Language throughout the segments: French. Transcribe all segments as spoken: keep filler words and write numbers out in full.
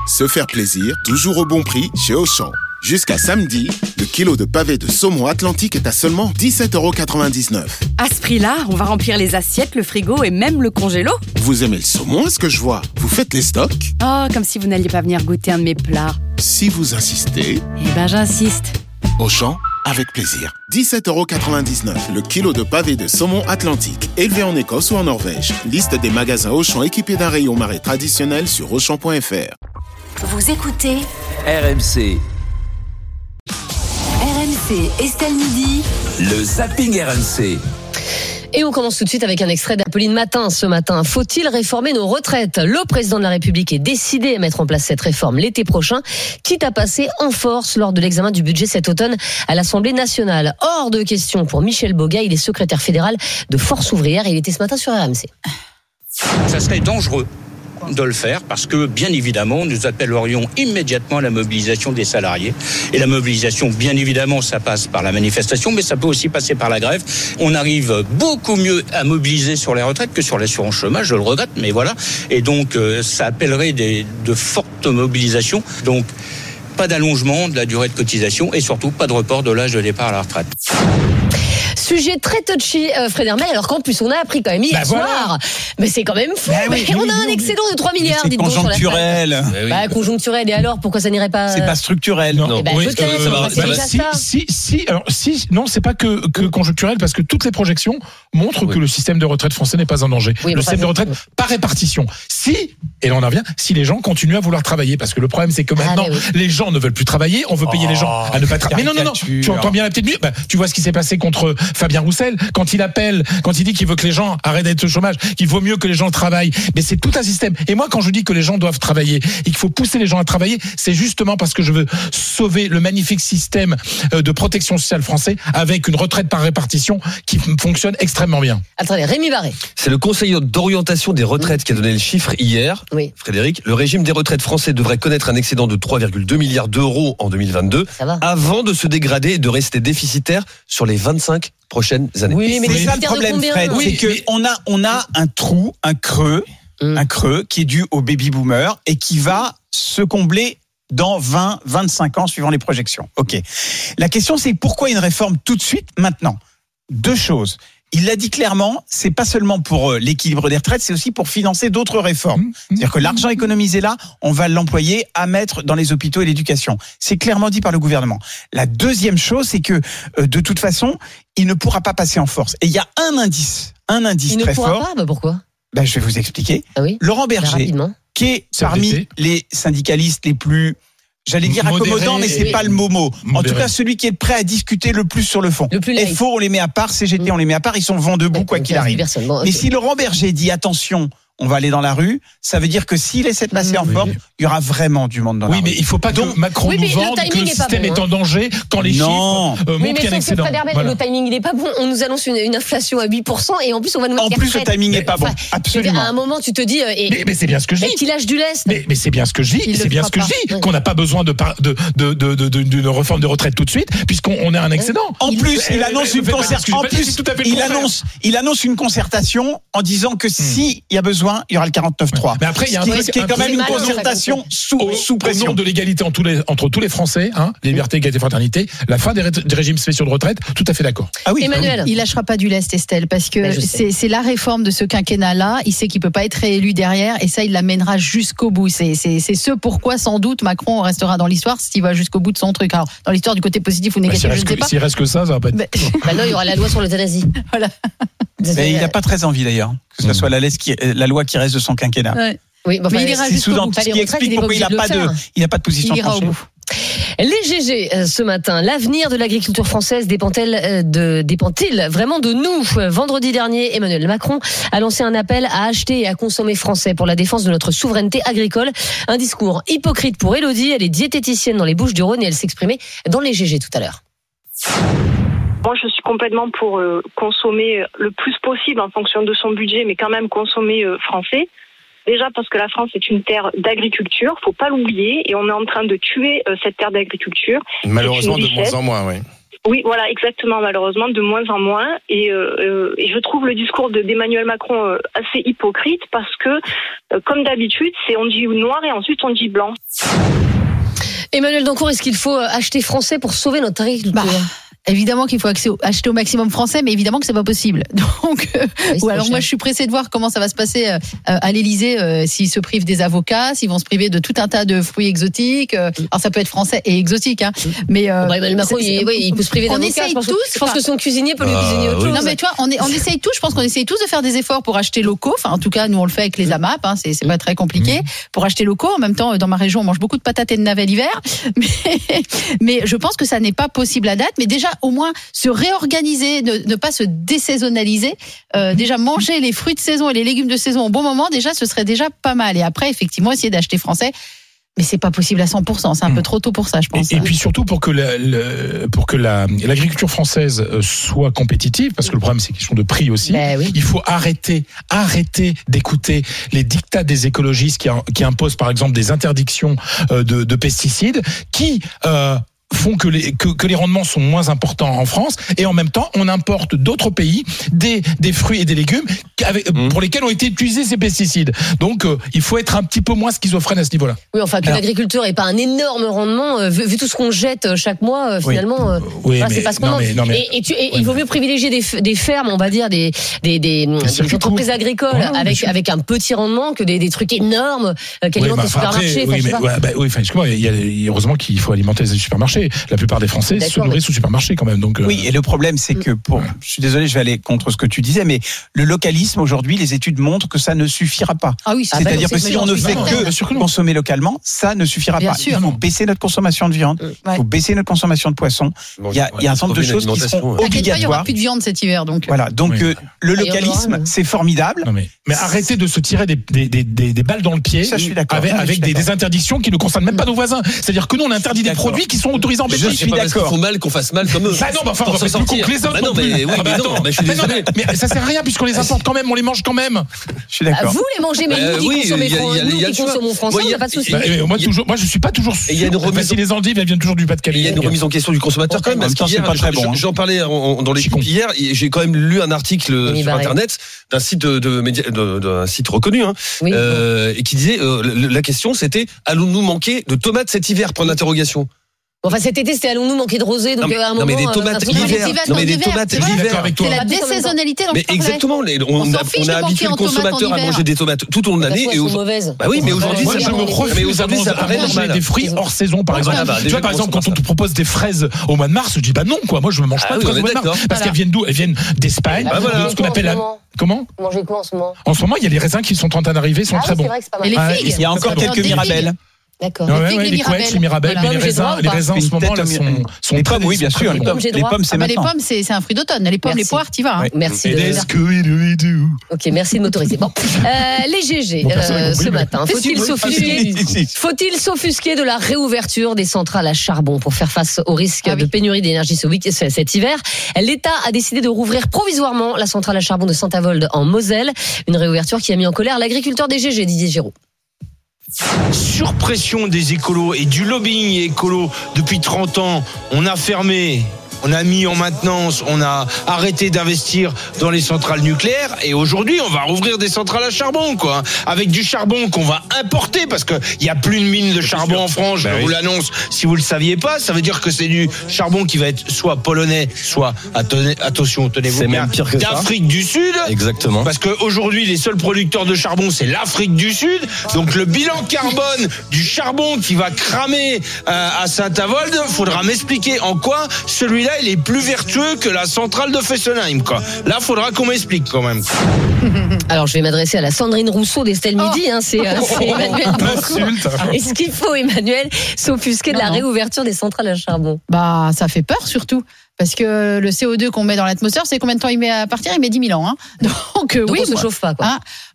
Se faire plaisir, toujours au bon prix chez Auchan. Jusqu'à samedi, le kilo de pavé de saumon Atlantique est à seulement dix-sept euros quatre-vingt-dix-neuf. À ce prix-là, on va remplir les assiettes, le frigo et même le congélo. Vous aimez le saumon, est-ce que je vois? Vous faites les stocks? Oh, comme si vous n'alliez pas venir goûter un de mes plats. Si vous insistez... Eh ben, j'insiste. Auchan, avec plaisir. dix-sept euros quatre-vingt-dix-neuf, le kilo de pavé de saumon Atlantique, élevé en Écosse ou en Norvège. Liste des magasins Auchan équipés d'un rayon marée traditionnel sur auchan point f r. Vous écoutez R M C. R M C Estelle Midi. Le zapping R M C. Et on commence tout de suite avec un extrait d'Apolline Matin ce matin. Faut-il réformer nos retraites? Le président de la République est décidé à mettre en place cette réforme l'été prochain, quitte à passer en force lors de l'examen du budget cet automne à l'Assemblée nationale. Hors de question pour Michel Boga, il est secrétaire fédéral de Force ouvrière et il était ce matin sur R M C. Ça serait dangereux de le faire parce que, bien évidemment, nous appellerions immédiatement à la mobilisation des salariés. Et la mobilisation, bien évidemment, ça passe par la manifestation, mais ça peut aussi passer par la grève. On arrive beaucoup mieux à mobiliser sur les retraites que sur l'assurance chômage, je le regrette, mais voilà. Et donc, euh, ça appellerait des, de fortes mobilisations. Donc, pas d'allongement de la durée de cotisation et surtout pas de report de l'âge de départ à la retraite. Sujet très touchy, euh, Fred Hermel, alors qu'en plus on a appris quand même hier bah soir. Voilà. Mais c'est quand même fou. Bah oui, on a un excédent de trois milliards. C'est conjoncturel. Bah, conjoncturel. Et alors, pourquoi ça n'irait pas? C'est pas structurel. Non. Eh ben, oui, euh, ça va, ça va, si, si, si, alors, si, non, c'est pas que, que conjoncturel, parce que toutes les projections montrent oui. que le système de retraite français n'est pas en danger. Oui, le système de retraite par répartition. Si, et là on en revient, si les gens continuent à vouloir travailler, parce que le problème c'est que maintenant, ah, oui. les gens ne veulent plus travailler, on veut payer oh, les gens à ne pas travailler. Mais non, non, non, tu entends bien la petite musique. Bah, tu vois ce qui s'est passé contre Fabien Roussel, quand il appelle, quand il dit qu'il veut que les gens arrêtent d'être au chômage, qu'il vaut mieux que les gens travaillent. Mais c'est tout un système. Et moi, quand je dis que les gens doivent travailler et qu'il faut pousser les gens à travailler, c'est justement parce que je veux sauver le magnifique système de protection sociale français avec une retraite par répartition qui fonctionne extrêmement bien. Attendez, Rémi Barré. C'est le Conseil d'orientation des retraites qui a donné le chiffre hier. Oui. Frédéric, le régime des retraites français devrait connaître un excédent de trois virgule deux milliards d'euros en deux mille vingt-deux avant de se dégrader et de rester déficitaire sur les vingt-cinq prochaines années. Oui, mais c'est ça le problème, Fred, oui, c'est qu'on a, on a un trou, un creux, mmh. un creux qui est dû aux baby boomers et qui va se combler dans vingt, vingt-cinq ans suivant les projections. Ok. La question, c'est pourquoi une réforme tout de suite, maintenant? Deux choses. Il l'a dit clairement, c'est pas seulement pour l'équilibre des retraites, c'est aussi pour financer d'autres réformes. Mmh, mmh, C'est-à-dire que l'argent économisé là, on va l'employer à mettre dans les hôpitaux et l'éducation. C'est clairement dit par le gouvernement. La deuxième chose, c'est que euh, de toute façon, il ne pourra pas passer en force. Et il y a un indice, un indice il très fort. Il ne pourra fort. pas, bah pourquoi? Ben, je vais vous expliquer. Ah oui, Laurent Berger, qui est parmi les syndicalistes les plus... J'allais dire modéré, accommodant, mais c'est oui. pas le mot mot. En modéré. Tout cas, celui qui est prêt à discuter le plus sur le fond. Le plus F O, on les met à part, C G T, mmh. on les met à part, ils sont vent debout, quoi qu'il arrive. Bon, okay. Mais si Laurent Berger dit attention, on va aller dans la rue, ça veut dire que s'il laisse passer mmh. en forme, oui. il y aura vraiment du monde dans oui, la rue. Oui, mais il ne faut pas Donc, que Macron oui, nous vende que le système est, bon, est en danger quand les non. chiffres euh, oui, montrent qu'il y a un excédent. Voilà. Le timing, il n'est pas bon. On nous annonce une, une inflation à huit pour cent et en plus, on va nous mettre En plus, le timing n'est pas bon. Absolument. À un moment, tu te dis... Euh, et, mais, mais c'est bien ce que je dis. Qu'il lâche du lest. Mais, mais c'est bien ce que je dis. C'est bien ce que je dis. Qu'on n'a pas besoin de, de, de, de, de, de, d'une réforme de retraite tout de suite, puisqu'on a un excédent. En plus, il annonce une concertation. En plus, il annonce une concertation en disant que s'il y a besoin, il y aura le quarante-neuf trois. Mais après, il y a un qui, truc, qui est quand même une malin, concertation sous, au, sous pression. Au nom de l'égalité entre tous les, entre tous les Français, hein, liberté, égalité, fraternité, la fin des, ré, des régimes spéciaux de retraite, tout à fait d'accord. Ah oui, Emmanuel. Il lâchera pas du lest, Estelle, parce que c'est, c'est la réforme de ce quinquennat-là. Il sait qu'il peut pas être réélu derrière, et ça, il l'amènera jusqu'au bout. C'est, c'est, c'est ce pourquoi, sans doute, Macron restera dans l'histoire s'il va jusqu'au bout de son truc. Alors, dans l'histoire du côté positif ou négatif, bah, je ne sais pas. S'il reste que ça, ça va pas être. Bah, bah non, il y aura la loi sur l'euthanasie. Voilà. Mais il n'a pas très envie d'ailleurs que ce soit la, qui, la loi qui reste de son quinquennat. Ouais. Oui, bon, mais il ira jusqu'au bout. Ce qui explique pourquoi il n'a pas de, il n'a pas de position tranchée. Les G G ce matin, l'avenir de l'agriculture française dépend-elle de, dépend-il vraiment de nous? Vendredi dernier, Emmanuel Macron a lancé un appel à acheter et à consommer français pour la défense de notre souveraineté agricole. Un discours hypocrite pour Élodie, elle est diététicienne dans les Bouches-du-Rhône et elle s'exprimait dans les G G tout à l'heure. Moi, je suis complètement pour euh, consommer le plus possible en fonction de son budget, mais quand même consommer euh, français. Déjà parce que la France est une terre d'agriculture, faut pas l'oublier, et on est en train de tuer euh, cette terre d'agriculture. Malheureusement, de moins en moins, oui. Oui, voilà, exactement, malheureusement, de moins en moins. Et, euh, et je trouve le discours de, d'Emmanuel Macron euh, assez hypocrite parce que, euh, comme d'habitude, c'est on dit noir et ensuite on dit blanc. Emmanuel Dancourt, est-ce qu'il faut acheter français pour sauver notre agriculture ? bah. Évidemment qu'il faut acheter au maximum français, mais évidemment que c'est pas possible. Donc, euh, oui, ou alors cher. Moi, je suis pressée de voir comment ça va se passer euh, à l'Élysée euh, s'ils se privent des avocats, s'ils vont se priver de tout un tas de fruits exotiques. Euh, alors, ça peut être français et exotique, hein. Mais euh, bah, Emmanuel Macron, il, oui, il peut se priver d'avocats. On essaye tous. Que, je pense que son cuisinier peut lui euh, cuisiner autre oui. chose. Non, mais tu vois, on, est, on essaye tous. Je pense qu'on essaye tous de faire des efforts pour acheter locaux. Enfin, en tout cas, nous on le fait avec les A M A P. Hein, c'est, c'est pas très compliqué pour acheter locaux. En même temps, dans ma région, on mange beaucoup de patates et de navets l'hiver. Mais, mais je pense que ça n'est pas possible à date. Mais déjà, au moins se réorganiser, ne, ne pas se désaisonnaliser. Euh, déjà, manger les fruits de saison et les légumes de saison au bon moment, déjà, ce serait déjà pas mal. Et après, effectivement, essayer d'acheter français. Mais c'est pas possible à cent pour cent. C'est un mmh. peu trop tôt pour ça, je pense. Et, et puis surtout pour que la, le, pour que la, l'agriculture française soit compétitive, parce que le problème c'est question de prix aussi. Ben oui. Il faut arrêter, arrêter d'écouter les dictats des écologistes qui, qui imposent par exemple des interdictions de, de pesticides, qui euh, font que les, que, que les rendements sont moins importants en France, et en même temps on importe d'autres pays des, des fruits et des légumes avec, mmh. pour lesquels ont été utilisés ces pesticides. Donc euh, il faut être un petit peu moins schizophrène à ce niveau-là. Oui, enfin que Alors, l'agriculture n'ait pas un énorme rendement, euh, vu, vu tout ce qu'on jette chaque mois, euh, finalement, euh, oui, enfin, mais, c'est pas ce qu'on non, mais, non, mais, et, et, tu, et oui, il vaut mieux privilégier des, des fermes, on va dire, des, des, des, des entreprises agricoles ouais, avec, avec un petit rendement que des, des trucs énormes euh, qui alimentent oui, bah, les supermarchés. Après, oui, mais, ouais, bah, oui, enfin, excuse-moi, il y a, heureusement qu'il faut alimenter les supermarchés. La plupart des Français D'accord, se nourrissent mais... au supermarché quand même. Donc, euh... Oui, et le problème, c'est que, pour, je suis désolé, je vais aller contre ce que tu disais, mais le localisme, aujourd'hui, les études montrent que ça ne suffira pas. Ah oui, c'est C'est-à-dire bah, que si on ne fait que consommer localement, ça ne suffira Bien pas. Sûr. Il faut baisser notre consommation de viande, il ouais. faut baisser notre consommation de poisson. Bon, il y a, ouais, il y a un certain nombre de choses qui sont ouais. obligatoires. Il n'y aura plus de viande cet hiver, donc. Voilà, donc oui. euh, le localisme, c'est formidable. Non, mais, mais arrêtez de se tirer des, des, des, des, des balles dans le pied ça, je suis d'accord. avec, non, avec suis des, d'accord. des interdictions qui ne concernent même pas nos voisins. C'est-à-dire que nous, on interdit des produits qui sont autorisés en Belgique. Je suis d'accord. Il faut mal qu'on fasse mal comme eux. Bah non, bah enfin, on va faire plus con que les autres. Bah non, mais oui, mais non, bah je suis désolé. Mais ça sert à rien puisqu'on les importe quand même, on les mange quand même. Je suis d'accord. Vous les mangez, mais nous qui consommons français, on n'a pas de souci. Moi, toujours, moi, je suis pas toujours sûr. Il y a une remise. Si les endives, elles viennent toujours du Pas-de-Calais. Il y a une remise en question du consommateur quand même. Parce qu'hier, c'est pas très bon. J'en parlais dans l'équipe hier. J'ai quand même lu un article sur Internet d'un site de d'un site reconnu, et qui disait la question, c'était allons-nous manquer de tomates cet hiver? Point d'interrogation. Enfin, cet été, c'était allons-nous manquer de rosée, donc non, à un non, moment. mais des tomates euh, l'hiver. Non, mais des tomates l'hiver. C'est la désaisonnalité dont mais je parlais. exactement. Les, on, on, a, on a habitué le consommateur à manger des tomates tout au long de l'année. Et aujourd'hui. Bah oui, mais aujourd'hui, moi, je me refuse à manger des fruits hors saison, par exemple. Tu vois, par exemple, quand on te propose des fraises au mois de mars, je dis bah non, quoi. Moi, je ne mange pas de fraises au mois de mars. Parce qu'elles viennent d'où? Elles viennent d'Espagne. Ce qu'on appelle la. Comment? Vous mangez quoi en ce moment? En ce moment, il y a les raisins qui sont en train d'arriver, sont très bons. Et les figues. Il y a encore quelques Mirabelles. D'accord. Ouais, ouais, les couettes, les mirabelles, mais les raisins, les raisins en ce moment là sont, sont les pommes, oui, bien sûr. Les pommes, les pommes, c'est maintenant. Les pommes, c'est, c'est un fruit d'automne. Les pommes, les poires, t'y vas. Hein. Merci. De... Ok, merci de m'autoriser. Bon, euh, les G G bon, euh, ce matin. Faut-il s'offusquer Faut-il s'offusquer de la réouverture des centrales à charbon pour faire face au risque ah, de oui. pénurie d'énergie ce week- cet hiver? L'État a décidé de rouvrir provisoirement la centrale à charbon de Saint-Avold en Moselle. Une réouverture qui a mis en colère l'agriculteur des G G, Didier Giraud. Surpression des écolos et du lobbying écolo depuis trente ans, on a fermé, on a mis en maintenance, on a arrêté d'investir dans les centrales nucléaires et aujourd'hui on va rouvrir des centrales à charbon, quoi, avec du charbon qu'on va importer parce qu'il n'y a plus de mines de charbon en France, je vous l'annonce si vous ne le saviez pas. Ça veut dire que c'est du charbon qui va être soit polonais, soit, attention, tenez-vous c'est bien, même pire que d'Afrique ça. du Sud. Exactement. Parce qu'aujourd'hui les seuls producteurs de charbon c'est l'Afrique du Sud, donc le bilan carbone du charbon qui va cramer euh, à Saint-Avold, faudra m'expliquer en quoi celui-là il est plus vertueux que la centrale de Fessenheim, quoi. Là, faudra qu'on m'explique quand même. Alors, je vais m'adresser à la Sandrine Rousseau d'Estelle Midi. Oh. Hein, c'est, euh, c'est Emmanuel Dancourt. Est-ce qu'il faut, Emmanuel, s'offusquer de la réouverture des centrales à charbon? Bah, ça fait peur surtout. Parce que le C O deux qu'on met dans l'atmosphère, c'est combien de temps il met à partir? Il met dix mille ans. Hein. Donc, Donc oui, on ne se chauffe pas, quoi. Hein,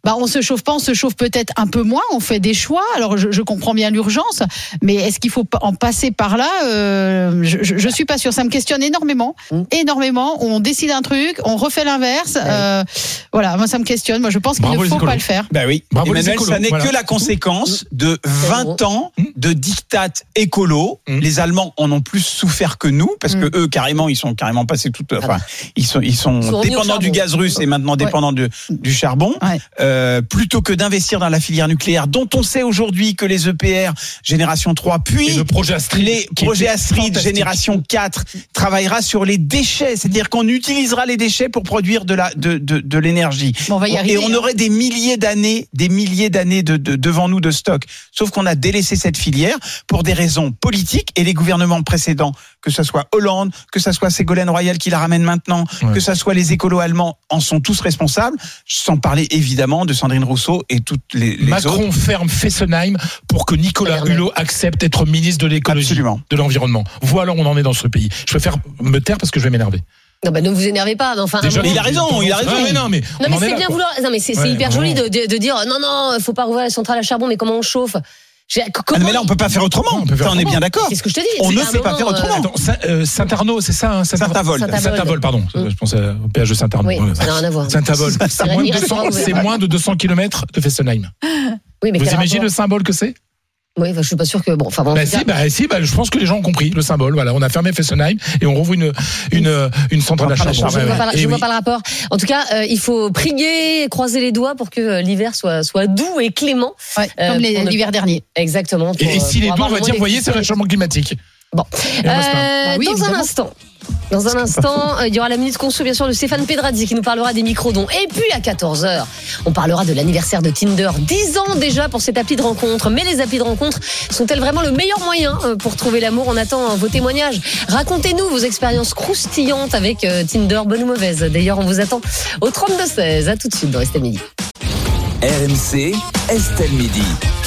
bah on se chauffe pas, on se chauffe peut-être un peu moins, on fait des choix. Alors je, je comprends bien l'urgence, mais est-ce qu'il faut en passer par là? euh, je, je, je suis pas sûre. Ça me questionne énormément, mmh. énormément. On décide un truc, on refait l'inverse. Ouais. Euh, voilà, moi ça me questionne. Moi je pense qu'il Bravo ne faut pas le faire. Bah oui. Bravo Emmanuel, ça n'est voilà. que la conséquence de vingt ans de diktat écolo. Mmh. Les Allemands en ont plus souffert que nous, parce mmh. que eux carrément ils sont carrément passés tout. Enfin, ils sont ils sont, ils sont dépendants du gaz russe et maintenant dépendants ouais. de, du charbon. Ouais. Euh, plutôt que d'investir dans la filière nucléaire, dont on sait aujourd'hui que les E P R génération trois, puis et le projet Astrid, les projets Astrid génération quatre travaillera sur les déchets, c'est-à-dire qu'on utilisera les déchets pour produire de la de de, de l'énergie. Bon, on va y arriver, et on aurait des milliers d'années, des milliers d'années de, de devant nous de stock. Sauf qu'on a délaissé cette filière pour des raisons politiques et les gouvernements précédents, que ce soit Hollande, que ce soit Ségolène Royal qui la ramène maintenant, ouais. que ce soit les écolos allemands, en sont tous responsables, sans parler évidemment de Sandrine Rousseau et toutes les, les Macron autres. ferme Fessenheim pour que Nicolas Hulot accepte d'être ministre de l'écologie, Absolument. de l'environnement. Voilà où on en est dans ce pays. Je préfère me taire parce que je vais m'énerver. Non, bah, ne vous énervez pas. Enfin, Déjà, il a raison, il a raison. Ouais, non, mais, non, mais c'est là, bien quoi. vouloir. Non, mais c'est, ouais, c'est hyper ouais. joli de, de, de dire non, non, faut pas rouvrir la centrale à charbon, mais comment on chauffe? Comment... Ah, mais là, on peut pas faire autrement. On, peut faire on est bien d'accord. C'est ce que je te dis. On c'est ne sait pas faire autrement. Attends, Saint, euh, Saint-Arnaud, c'est ça, hein, Saint-Avold. Saint-Avold. Saint-Avold, pardon. Mmh. Je pensais au péage de Saint-Arnaud. Oui, ça n'a rien à voir. Saint-Avold. C'est, moins de, deux cents, c'est moins de deux cents kilomètres de Fessenheim. Oui, mais vous imaginez rapport? Le symbole que c'est? Oui, bah, je suis pas sûr que bon. Enfin, bon, bah, si, cas... bah, si, bah, je pense que les gens ont compris le symbole. Voilà, on a fermé Fessenheim et on rouvre une une une centrale à charbon. Je ne vois, pas, je vois oui. pas le rapport. En tout cas, euh, il faut prier, croiser les doigts pour que l'hiver soit soit doux et clément, ouais, euh, comme les, l'hiver ne... dernier. Exactement. Pour, et, et si les doux, on va dire, voyez, c'est le réchauffement climatique. Bon, euh, bah, oui, dans évidemment. un instant. Dans un instant, il y aura la minute conso, bien sûr, de Stéphane Pedrazzi qui nous parlera des microdons. Et puis à quatorze heures, on parlera de l'anniversaire de Tinder. dix ans déjà pour cette appli de rencontre. Mais les applis de rencontre sont-elles vraiment le meilleur moyen pour trouver l'amour? On attend vos témoignages. Racontez-nous vos expériences croustillantes avec Tinder, bonne ou mauvaise. D'ailleurs, on vous attend au trente-deux seize. À tout de suite dans Estelle Midi. R M C, Estelle Midi.